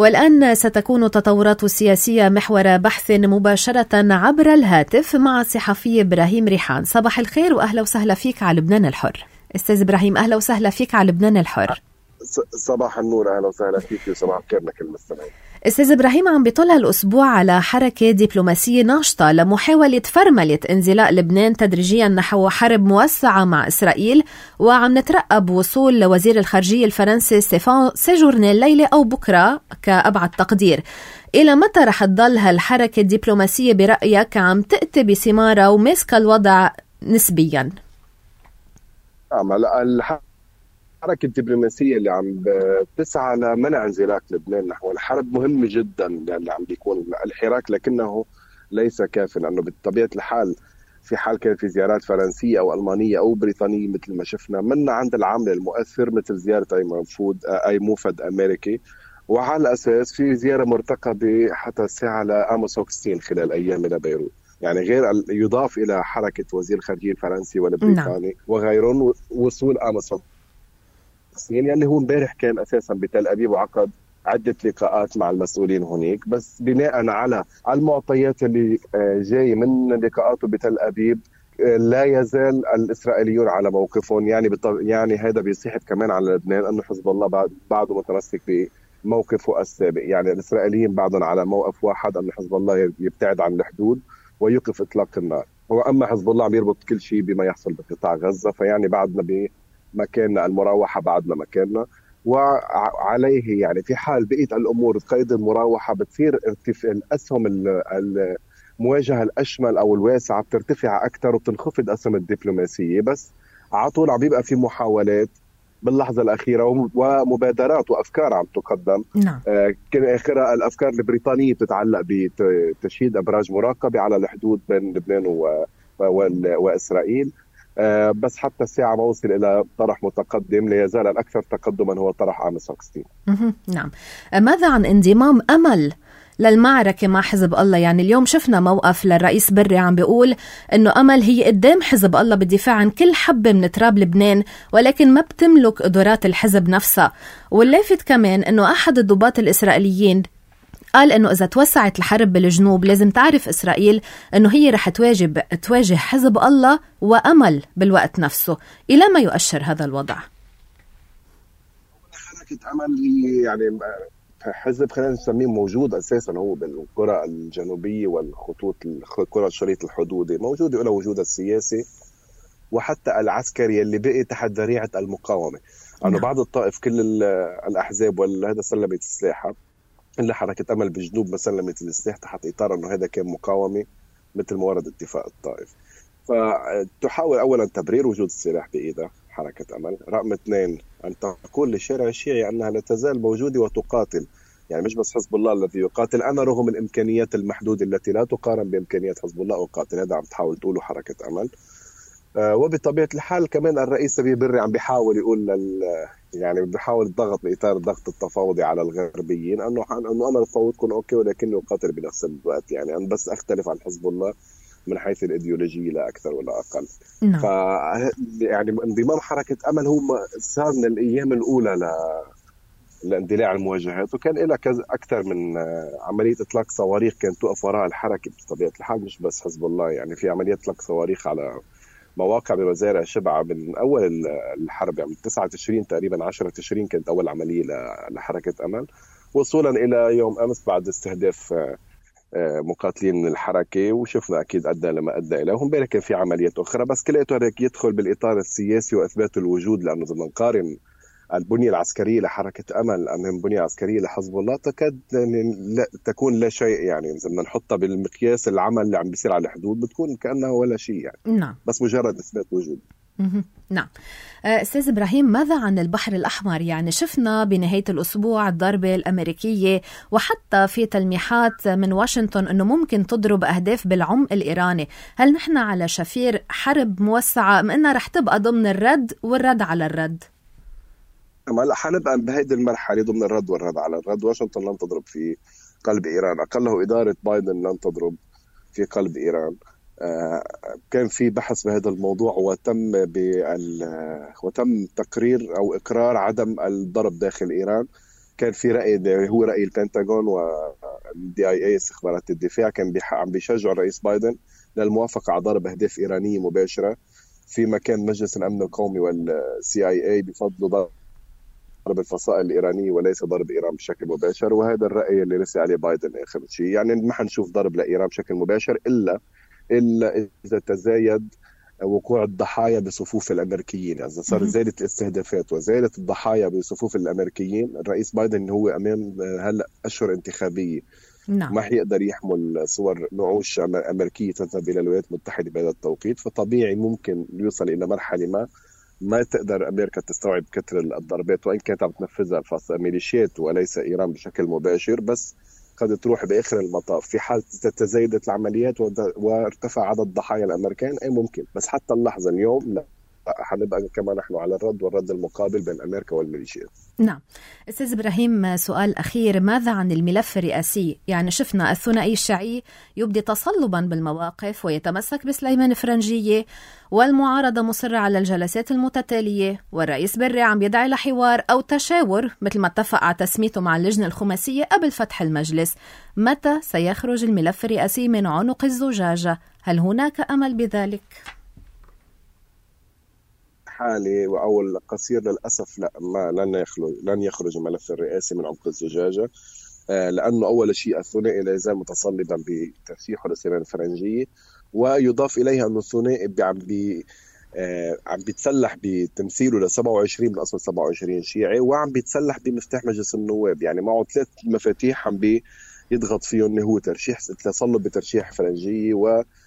والآن ستكون التطورات السياسية محور بحث مباشرة عبر الهاتف مع الصحفي إبراهيم ريحان. صباح الخير وأهلا وسهلا فيك على لبنان الحر. أستاذ إبراهيم أهلا وسهلا فيك على لبنان الحر. صباح النور، أهلا وسهلا فيك وصباح الخير لكل المستمعين. أستاذ إبراهيم، عم بيطل هالأسبوع على حركة دبلوماسية ناشطة لمحاولة فرملة انزلاق لبنان تدريجيا نحو حرب موسعة مع إسرائيل، وعم نترقب وصول وزير الخارجية الفرنسي ستيفان سيجورن الليلة أو بكرة كأبعد تقدير. إلى متى رح تضل هالحركة الدبلوماسية برأيك عم تأتي بثمارها وماسكة الوضع نسبيا؟ الحركة الدبلوماسية اللي عم تسعى لمنع انزلاق لبنان نحو الحرب مهمة جدا، اللي عم بيكون الحراك لكنه ليس كافٍ، لأنه بطبيعة الحال في حال كان في زيارات فرنسية أو ألمانية أو بريطانية مثل ما شفنا من عند العامل المؤثر مثل زيارة أي موفد أمريكي، وعلى الأساس في زيارة مرتقبة حتى الساعة لآموس هوكستين خلال أيام إلى بيروت، يعني غير يضاف إلى حركة وزير الخارجية الفرنسي والبريطاني وغيرهم وصول آموس هوكستين اللي هو امبارح كان اساسا بتل ابيب وعقد عده لقاءات مع المسؤولين هناك. بس بناء على المعطيات اللي جاي من لقاءاته بتل ابيب لا يزال الاسرائيليون على موقفهم، يعني هذا بيصيح كمان على لبنان انه حزب الله بعده متمسك بموقفه السابق، يعني الاسرائيليين بعدهم على موقف واحد انه حزب الله يبتعد عن الحدود ويوقف اطلاق النار، واما حزب الله عم يربط كل شيء بما يحصل بقطاع غزه، فيعني بعدنا مكاننا المراوحة بعدنا مكاننا، وعليه يعني في حال بقيت الأمور قيد المراوحة بتصير الأسهم المواجهة الأشمل أو الواسعة بترتفع أكثر وبتنخفض أسهم الدبلوماسية، بس عطول عم بيبقى في محاولات باللحظة الأخيرة ومبادرات وأفكار عم تقدم. نعم. كان آخرها الأفكار البريطانية بتتعلق بتشييد أبراج مراقبة على الحدود بين لبنان وإسرائيل، بس حتى الساعة ما وصل إلى طرح متقدم، لا يزال الأكثر تقدما هو طرح آموس هوكستين. نعم. ماذا عن انضمام أمل للمعركة مع حزب الله؟ يعني اليوم شفنا موقف للرئيس بري عم بيقول إنه أمل هي قدام حزب الله بالدفاع عن كل حبة من تراب لبنان، ولكن ما بتملك قدرات الحزب نفسها. واللافت كمان إنه أحد الضباط الإسرائيليين قال إنه إذا توسعت الحرب بالجنوب لازم تعرف إسرائيل إنه هي رح تواجه حزب الله وأمل بالوقت نفسه. إلى ما يؤشر هذا الوضع؟ حركة أمل هي يعني حزب خلينا نسميه موجود أساسا هو بالقرى الجنوبية والخطوط القرى الشريط الحدودي، موجود له وجود السياسي وحتى العسكري اللي بقي تحت ذريعة المقاومة. أنه بعض الطائف كل الأحزاب وهذا سلمت الساحة، إلا حركة أمل بجنوب مثلا لم السلاح تحت إطار أنه هذا كان مقاومة مثل ما ورد اتفاق الطائف. فتحاول أولا تبرير وجود السلاح بإيدها حركة أمل، رقم 2 أن تقول للشارع الشيعي أنها لا تزال موجودة وتقاتل، يعني مش بس حزب الله الذي يقاتل، أنا رغم الإمكانيات المحدودة التي لا تقارن بإمكانيات حزب الله أقاتل، هذا عم تحاول تقوله حركة أمل. وبطبيعة الحال كمان الرئيس بري عم بيحاول يقول يعني بيحاول الضغط بإطار الضغط التفاوضي على الغربيين أنه أنا أفاوضكم أوكي ولكني أقاتل بنفس الوقت، يعني أنا بس أختلف عن حزب الله من حيث الإيديولوجية لا أكثر ولا أقل. يعني انضمام حركة أمل هو صار من الأيام الأولى لاندلاع المواجهات، وكان لها أكثر من عملية إطلاق صواريخ كانت توقف وراء الحركة بطبيعة الحال، مش بس حزب الله، يعني في عملية إطلاق صواريخ على مواقع بمزارع شبعة من أول الحرب، يعني 9 تشرين تقريبا 10 تشرين كانت أول عملية لحركة أمل، وصولا إلى يوم أمس بعد استهداف مقاتلين من الحركة، وشفنا أكيد أدى لما أدى إليه. وامبارح كان في عمليات أخرى، بس كلياته هذاك يدخل بالإطار السياسي وإثبات الوجود، لأنه إذا نقارن البنية العسكرية لحركة أمل أمام البنية العسكرية لحزب الله تكاد لا تكون لا شيء، يعني إذا بدنا نحطها بالمقياس العمل اللي عم بيصير على الحدود بتكون كأنها ولا شيء يعني. نعم. بس مجرد إثبات وجود. نعم. أستاذ إبراهيم، ماذا عن البحر الأحمر؟ يعني شفنا بنهاية الأسبوع الضربة الأمريكية وحتى في تلميحات من واشنطن أنه ممكن تضرب أهداف بالعمق الإيراني. هل نحن على شفير حرب موسعة أم أنها رح تبقى ضمن الرد والرد على الرد؟ هلا حنبقى بهيدي المرحلة ضمن الرد والرد على الرد. واشنطن لن تضرب في قلب إيران، أقله إدارة بايدن لن تضرب في قلب إيران. كان في بحث بهذا الموضوع وتم تقرير أو إقرار عدم الضرب داخل إيران، كان في رأي هو رأي البنتاغون والدي اي اي استخبارات الدفاع، كان عم بيشجعوا الرئيس بايدن للموافقة على ضرب أهداف إيرانية مباشرة، في مكان مجلس الأمن القومي والسي اي اي بفضلوا ضرب الفصائل الإيرانية وليس ضرب إيران بشكل مباشر. وهذا الرأي اللي رسي عليه بايدن آخر شيء، يعني ما حنشوف ضرب لإيران بشكل مباشر إلا إذا تزايد وقوع الضحايا بصفوف الأمريكيين. يعني إذا صار زادت الاستهدافات وزادت الضحايا بصفوف الأمريكيين، الرئيس بايدن هو أمام هلأ أشهر انتخابية، نعم. ما حيقدر يحمل صور نعوش أمريكية تذهب إلى الولايات المتحدة بهذا التوقيت. فطبيعي ممكن يوصل إلى مرحلة ما تقدر أمريكا تستوعب كثر الضربات، وإن كانت عم تنفذها ميليشيات وليس إيران بشكل مباشر، بس قد تروح بآخر المطاف في حال تزايدت العمليات وارتفع عدد ضحايا الأمريكان. أي ممكن، بس حتى اللحظة اليوم لا، حنبقى كمان نحن على الرد والرد المقابل بين أمريكا والميليشيات. نعم. أستاذ إبراهيم، سؤال أخير، ماذا عن الملف الرئاسي؟ يعني شفنا الثنائي الشيعي يبدي تصلبا بالمواقف ويتمسك بسليمان فرنجية، والمعارضة مصرة على الجلسات المتتالية، والرئيس بري عم يدعي لحوار أو تشاور مثل ما اتفق على تسميته مع اللجنة الخماسية قبل فتح المجلس. متى سيخرج الملف الرئاسي من عنق الزجاجة؟ هل هناك أمل بذلك؟ حالي وأول قصير للأسف لا، لن يخرج الملف الرئاسي من عمق الزجاجة، لأنه أول شيء الثنائي لا يزال متصلبا بترشيحه لسليمان الفرنجية، ويضاف إليها أنه الثنائي عم بيتسلح بتمثيله ل 27 من أصل 27 شيعي، وعم بيتسلح بمفتاح مجلس النواب، يعني معه 3 مفاتيح عم بيضغط فيه أنه هو ترشيح تصلب بترشيح فرنجية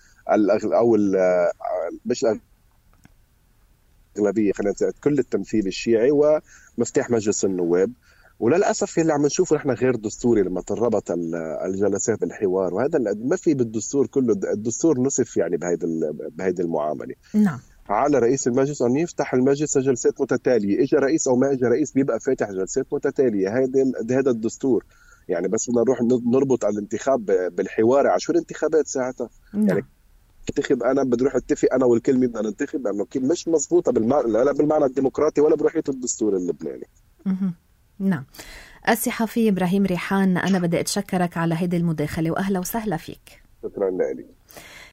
مش الأغلبية، خلينا نقول كل التمثيل الشيعي ومفتاح مجلس النواب. وللأسف اللي عم نشوفه نحن غير دستوري لما تربط الجلسات بالحوار، وهذا ما في بالدستور كله. الدستور نصف يعني بهيدي المعاملة. نعم. على رئيس المجلس أن يفتح المجلس جلسات متتالية، إجا رئيس أو ما إجا رئيس بيبقى فاتح جلسات متتالية. هذا الدستور. يعني بس بدنا نروح نربط الانتخاب بالحوار، عشان الانتخابات ساعتها يعني انتخب انا بدي اروح اتفق انا والكلمه بدنا ننتخب، لانه مش مزبوطه لا بالمعنى الديمقراطي ولا بروحيه الدستور اللبناني. نعم. الصحفي إبراهيم ريحان، انا بدي اتشكرك على هيدي المداخله واهلا وسهلا فيك. شكرا لك.